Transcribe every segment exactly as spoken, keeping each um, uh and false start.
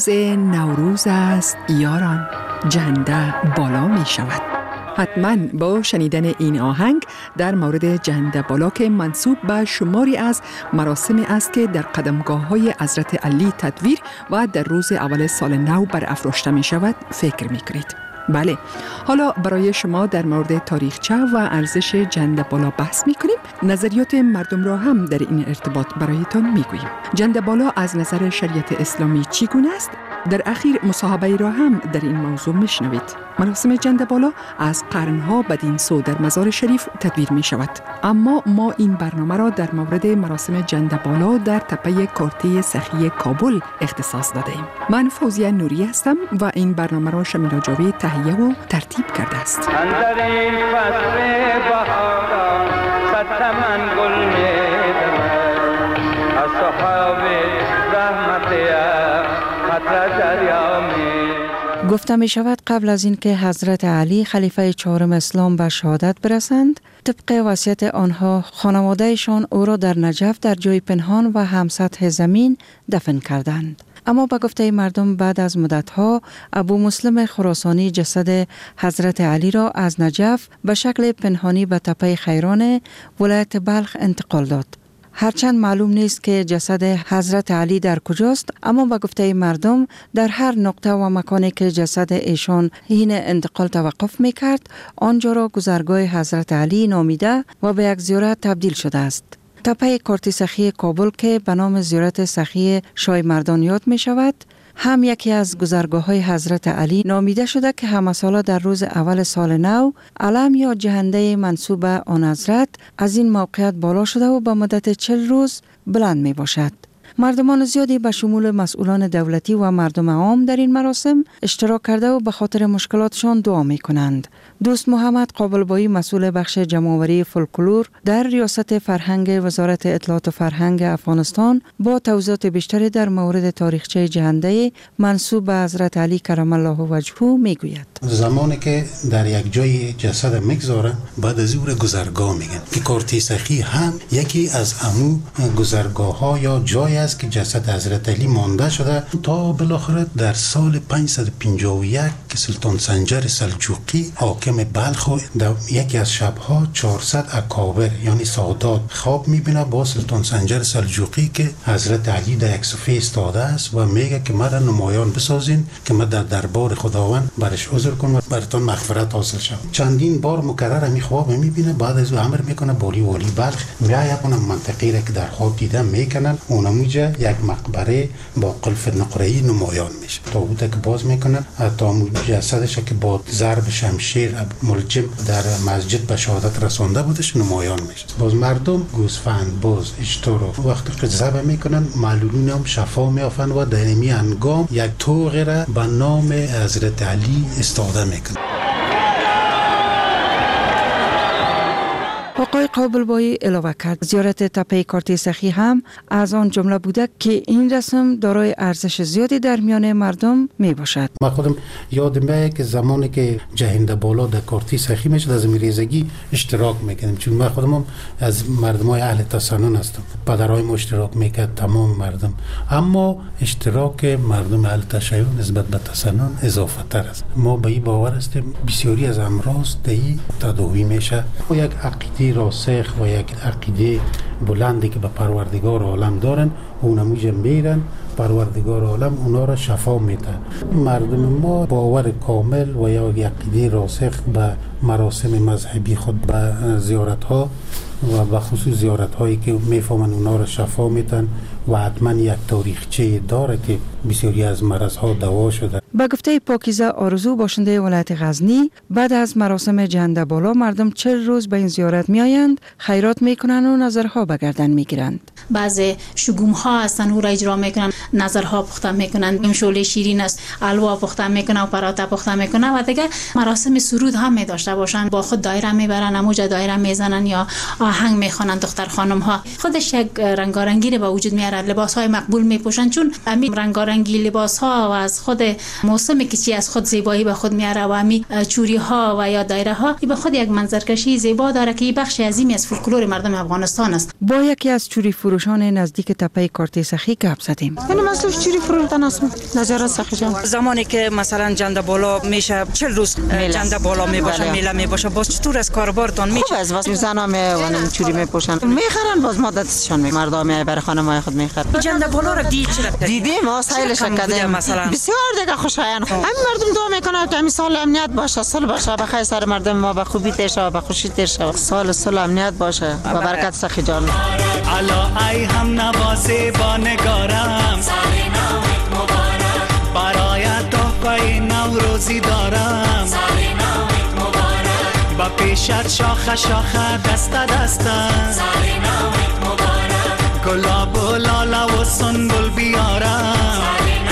روز نوروز است یاران، جنده بالا می شود. حتما با شنیدن این آهنگ در مورد جنده بالا که منسوب به شماری از مراسمی است که در قدمگاه های حضرت علی تدویر و در روز اول سال نو برافراشته می شود فکر می کنید. بله، حالا برای شما در مورد تاریخچه و ارزش جنده بالا بحث می کنیم. نظریات مردم را هم در این ارتباط برایتان می گوییم. جنده بالا از نظر شریعت اسلامی چگونه است؟ در اخیر مصاحبه را هم در این موضوع می شنوید. مراسم جنده بالا از قرنها بدین سو در مزار شریف تدویر می شود. اما ما این برنامه را در مورد مراسم جنده بالا در تپه کارتی سخی کابل اختصاص داده ایم. من فوزیه نوری هستم و این برنامه را شمیلا جاوید تهیه و ترتیب کرده است. اندر این فصل بهاران صد من گل می‌دمد، از صحاب رحمت خطر دریا می. گفته می شود قبل از اینکه حضرت علی خلیفه چهارم اسلام به شهادت برسند، طبق وصیت آنها خانوادهشان او را در نجف در جای پنهان و هم سطح زمین دفن کردند. اما به گفته مردم بعد از مدتها ابو مسلم خراسانی جسد حضرت علی را از نجف به شکل پنهانی به تپه خیران ولایت بلخ انتقال داد. هرچند معلوم نیست که جسد حضرت علی در کجاست، اما به گفته مردم در هر نقطه و مکانی که جسد ایشان حین انتقال توقف می‌کرد، آنجا را گذرگاه حضرت علی نامیده و به یک زیارت تبدیل شده است. تپه کارتی سخی کابل که به نام زیارت سخی شاه مردان یاد می شود، هم یکی از گذرگاه های حضرت علی نامیده شده که همه ساله در روز اول سال نو علم یا جهنده منسوب به آن حضرت از این موقعیت بالا شده و به مدت چل روز بلند می باشد. مردمان زیادی به شمول مسئولان دولتی و مردم عام در این مراسم اشتراک کرده و به خاطر مشکلاتشان دعا می کنند. دوست محمد قابلبایی مسئول بخش جمع‌آوری فولکلور در ریاست فرهنگ وزارت اطلاعات و فرهنگ افغانستان با توضیحات بیشتری در مورد تاریخچه جهنده منسوب به حضرت علی کرم الله وجهه می گوید. زمانی که در یک جای جسد میگذارن بعد از او گذرگاه میگن که کارتی سخی هم یکی از امو گذرگاه ها یا جای است که جسد حضرت علی مانده شده تا بالاخره در سال پانصد و پنجاه و یک که سلطان سنجر سلجوقی حاکم بلخ در یکی از شبها چهارصد اکابر یعنی سادات خواب میبینه با سلطان سنجر سلجوقی که حضرت علی در یک صفه استاده است و میگه که مرا نمایان بسازین که من در دربار خداوند برش عذر کنم و براتون مغفرت حاصل شود. چندین بار مکرر می خواب میبینه. بعد از او امر میکنه بالی والی بلخ میآید اون منطقه را که در خواب دیده میکنن اونموجه یک مقبره با قلف نقره‌ای نمایان میشه. تابوت که باز میکنن تا جسدش که با ضرب شمشیر ملجم در مسجد به شهادت رسانده بودش نمایان میشه. باز مردم گوسفند باز اشتر وقتی که ذبح میکنن معلولین هم شفا میافن و در این انگام یک طوق را به نام حضرت علی استفاده میکنن. آقای قابلبایی علاوه کرد زیارت تپه کارتی سخی هم از آن جمله بوده که این رسم دارای ارزش زیادی در میان مردم می باشد. ما خودم یادم میاد که زمانی که جهنده بالا در کارتی سخی میشد از میریزگی اشتراک میکنیم، چون ما خودم هم از مردمای اهل تسنن هستم. پدرای ما اشتراک میکرد تمام مردم، اما اشتراک مردم اهل تشیع نسبت به تسنن اضافه تر است. ما به این باور هستیم بسیاری از امراض دهی تداوی میشه و یک عقیده راسخ و یک عقیده بلندی که به پروردگار عالم دارن اونموجه میرن، پروردگار عالم اونا را شفا میده. مردم ما باور کامل و یا عقیده راسخ به مراسم مذهبی خود به زیارت ها و به خصوص زیارت هایی که میفهمن اونا را شفا میدن و حتما یک تاریخچه داره که بسیاری از مرض ها دوا شده. با گفته پاکیزه آرزو باشنده ولایت غزنی، بعد از مراسم جهنده بالا مردم چهل روز به این زیارت می آیند، خیرات می کنند و نظرها به گردن می گیرند. بعضی شگوم ها هستن او را اجرا می کنند، نظرها پخته می کنند، شوله شیرین است الوا پخته می کنند و پراتا پخته می کنند و دیگه مراسم سرود هم می داشته باشند. با خود دایره می برن، اموجه دایره می زنن یا آهنگ می خوانند. دختر خانم ها خودش یک رنگارنگی به وجود می میارد، لباس های مقبول میپوشن، چون همین رنگارنگی لباس ها و از خود موسمی که چی از خود زیبایی به خود میاره و همین چوری ها و یا دایره ها به خود یک منظرکشی زیبا داره که بخش عظیمی از فولکلور مردم افغانستان است. با یکی از چوری فروشان نزدیک تپه کارت سخی گپ زدیم. یعنی مثلا چوری فروختن است نظارت سخی جان. زمانی که مثلا جنده بالا میشه چهل روز جنده بالا میباشه، میله میباشه، باز چطور از کاربارتان میشه؟ خوب است، واسه زنا میونن چوری میپوشن میخرن، باز مادتشون می مردم می برای خانمای خود میخرن. جنده بالا رو دید چرا؟ دیدیم ما سایل شکدیم مثلا بسیار دیگه خوشایند. همین مردم دعا میکنن که همین سال امنیت باشه، صلح باشه، بخیر سر مردم ما به خوبی تیر شه، به خوشی تیر شه، سال صلح امنیت باشه و برکت سخی جان. الا ای هم نوازی با نگارم سال نو مبارک، برایت تحفه نوروزی دارم سال نو مبارک، با پیشت شاخه شاخه دست دسته سال نو مبارک، گلاب و لاله و سنبل بیارم.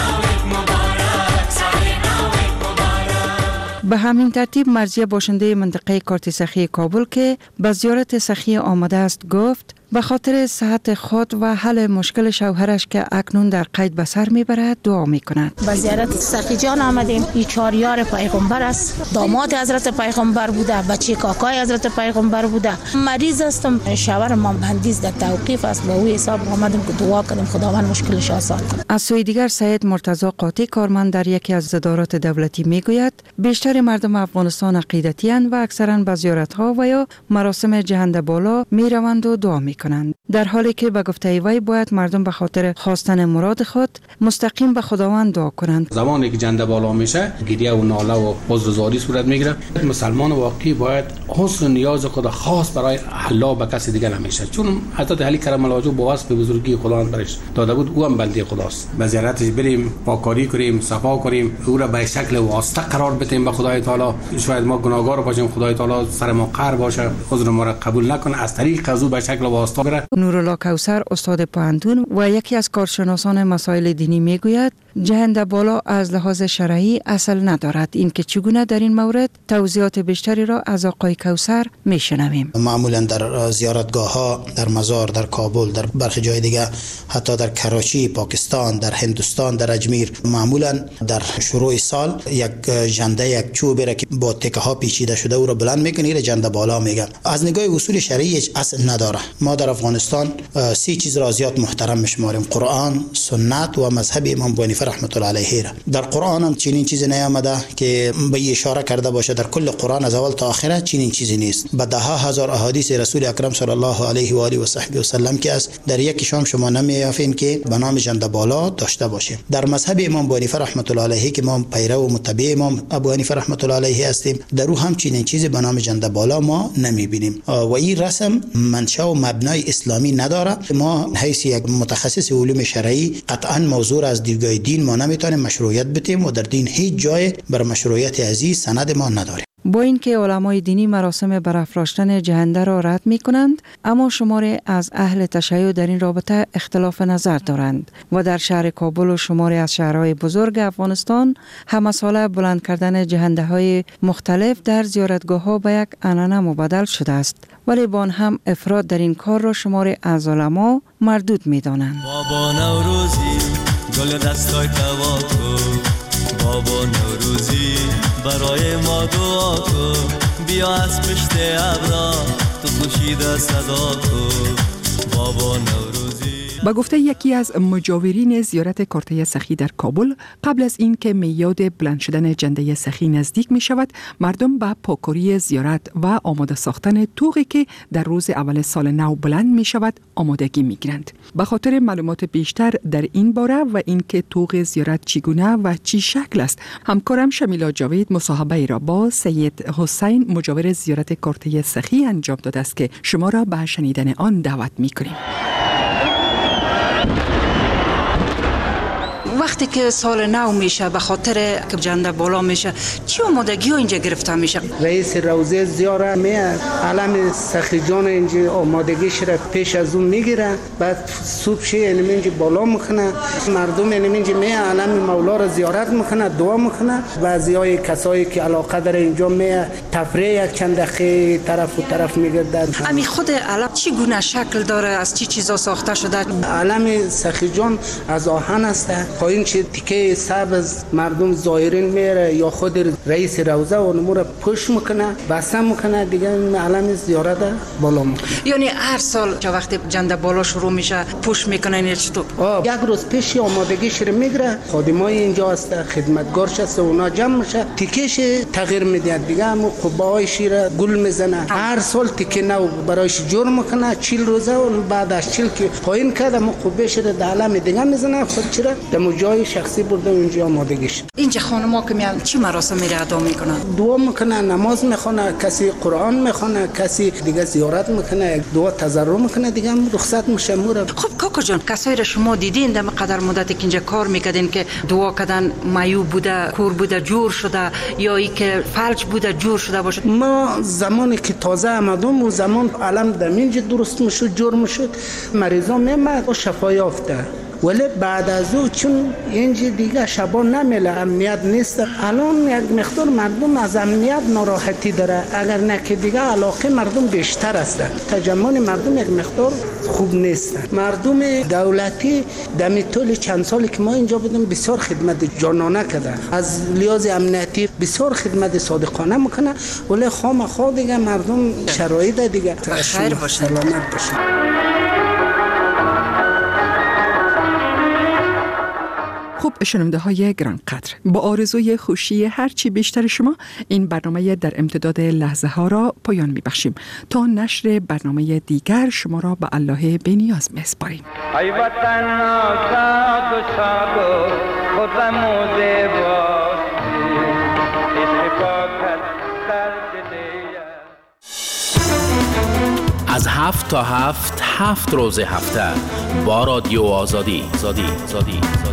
به همین ترتیب مرضیه باشنده منطقه کارت سخی کابل که به زیارت سخی آمده است گفت به خاطر صحت خود و حل مشکل شوهرش که اکنون در قید به سر میبرد دعا میکند. به زیارت سخی جان آمدیم. این چهار یار پیغمبر است، داماد حضرت پیغمبر بوده، بچه کاکای حضرت پیغمبر بوده. مریض هستم، شوهر ما مهندس در توقیف است، به او حساب آمدیم که دعا کنیم خداوند مشکلش آسان کنه. از سوی دیگر سید مرتضی قاطی کارمند در یکی از ادارات دولتی میگوید بیشتر مردم افغانستان عقیدتی اند و اکثرا به زیارت ها و یا مراسم جهنده بالا میروند و دعا می کنند، در حالی که به گفته وی باید مردم به خاطر خواستن مراد خود مستقیم به خداوند دعا کنند. زمانی که جنده بالا میشه گریه و ناله و عذرزاری صورت میگیره. مسلمان واقعی باید حسن نیاز خود خاص برای الله به کسی دیگر نمیشه، چون حضرت علی کرم الله وجهه با وصف بزرگی خداوند برش داده بود، او هم بنده خداست. به زیارتش بریم، پاکاری کنیم، صفا کنیم، او را به شکل واسطه قرار بدیم به خدای تعالی. شاید ما گناهکار باشیم، خدای تعالی سر ما قهر باشه، عذر ما را قبول نکنه، از طریق از او به شکل واسطه بره. نورالله کوثر استاد پوهنتون و یکی از کارشناسان مسائل دینی میگوید جهنده بالا از لحاظ شرعی اصل ندارد. این که چگونه در این مورد توضیحات بیشتری را از آقای کوثر میشنویم. معمولا در زیارتگاه ها، در مزار، در کابل، در برخی جای دیگه، حتی در کراچی، پاکستان، در هندوستان، در اجمیر، معمولا در شروع سال یک جنده، یک چوبی را که با تکه ها پیچیده شده او را بلند میکنه، را جنده بالا میگن. از نگاه اصول شرعی هیچ اصل نداره. ما در افغانستان سی چیز را زیاد محترم میشماریم: قرآن، سنت و مذهب امام ابو حنیفه رحمت الله علیه را. در قرآن هم چنین چیزی نیامده که به اشاره کرده باشه. در کل قرآن از اول تا آخر چنین چیزی نیست. به ده ها هزار احادیث رسول اکرم صلی الله علیه و آله و صحبه و سلم که است، در یکیشان شما نمیافین که به نام جنده بالا داشته باشه. در مذهب امام ابو حنیفه رحمت الله علیه که ما پیرو و متبع امام ابو حنیفه رحمت الله علیه هستیم، در او هم چنین چیزی به نام جنده بالا ما نمیبینیم و این رسم منشأ و مبنای اسلامی نداره. ما حیث یک متخصص علوم شرعی قطعا موضوع از دیدگاه دین ما نمیتونیم مشروعیت بدیم و در دین هیچ جای بر مشروعیت عزیز سند ما نداریم. با اینکه علمای دینی مراسم برافراشتن جهنده را رد می کنند، اما شماری از اهل تشیع در این رابطه اختلاف نظر دارند و در شهر کابل و شماری از شهرهای بزرگ افغانستان همه ساله بلند کردن جهنده های مختلف در زیارتگاه ها به یک عنعنه مبدل شده است، ولی با آن هم افراد در این کار را شماری از علما مردود می دانند. بابا نوروزی گل دستای تواکو، بابا نوروزی برای ما دعا کن، بیا از پشت ابرا تو خورشید صدا کن، بابا نوروزی. با گفته یکی از مجاورین زیارت کارت سخی در کابل، قبل از این که میاد بلند شدن جنده سخی نزدیک می شود، مردم به پاکاری زیارت و آماده ساختن طوقی که در روز اول سال نو بلند می شود آمادگی می گیرند. به خاطر معلومات بیشتر در این باره و اینکه طوق زیارت چگونه و چی شکل است، همکارم شمیلا جاوید مصاحبه را با سید حسین مجاور زیارت کارت سخی انجام داده است که شما را به شنیدن آن دعوت می کنیم. وقتی که سال نو میشه به خاطر که جنده بالا میشه چی آمادگی ها اینجا گرفته میشه؟ رئیس روزه زیاره میاد علم سخی جان اینجا آمادگیش را پیش از اون میگیره، بعد صبح شه یعنی اینجا بالا میکنه، مردم یعنی اینجا میاد علم مولا را زیارت میکنه، دعا میکنه. بعضیای کسایی که علاقه داره اینجا میاد تفریح یک چند دقیقه طرف و طرف میگردن. امی خود علم چی گونه شکل داره، از چی چیزا ساخته شده؟ علم سخی جان از آهن است، پایین چه تیکه سبز مردم زائرین میره یا خود رئیس روزه و نمور پوش میکنه بسته میکنه دیگه علم زیارت بالا میکنه. یعنی هر سال که وقتی جنده بالا شروع میشه پوش میکنه این چطور؟ یک روز پیش آمادگیش رو میگیره، خادمای اینجا هست، خدمتگارش هست، اونا جمع میشه تیکش تغییر میده دیگه، همون قبای شیر گل میزنه. هر سال تیکه نو برایش جور میکنه، چهل روزه و بعد از چهل که پایین کرده مو قبه شده در علم دیگه میزنه، خود چرا در جای شخصی برده اونجا آمادگیش. اینجا خانم‌ها که میان چی مراسم میره ادا میکنن؟ دعا میکنه، نماز میخونه، کسی قرآن میخونه، کسی دیگه زیارت میکنه، دعا تضرع میکنه دیگه هم رخصت میشه موره. خب کاکا جان، کسایی را شما دیدین در قدر مدتی که اینجا کار میکردین که دعا کردن مایو بوده، کور بوده جور شده یا ای که فلج بوده جور شده باشه؟ ما زمانی که تازه آمدم و زمان علم دمینج درست میشد جور میشد مریضا میمد و شفا یافته، ولی بعد از او چون اینجا دیگه شبا نمیله امنیت نیست، الان یک مقدار مردم از امنیت ناراحتی داره، اگر نه که دیگه علاقه مردم بیشتر است، تجمع مردم یک مقدار خوب نیست. مردم دولتی دمی طول چند سالی که ما اینجا بودیم بسیار خدمت جانانه کرده، از لحاظ امنیتی بسیار خدمت صادقانه میکنه، ولی خامخا دیگه مردم شرایط دیگه خیر باشه، سلامت باشه. خب شنونده های گران قدر، با آرزوی خوشی هرچی بیشتر شما این برنامه در امتداد لحظه ها را پایان می بخشیم. تا نشر برنامه دیگر شما را به الله بی‌نیاز می سپاریم. ای وطن آزاد و شاد و خرم و زیباستی، عشق پاکت در دل از هفت تا هفت هفت روز هفته با رادیو آزادی. زادی زادی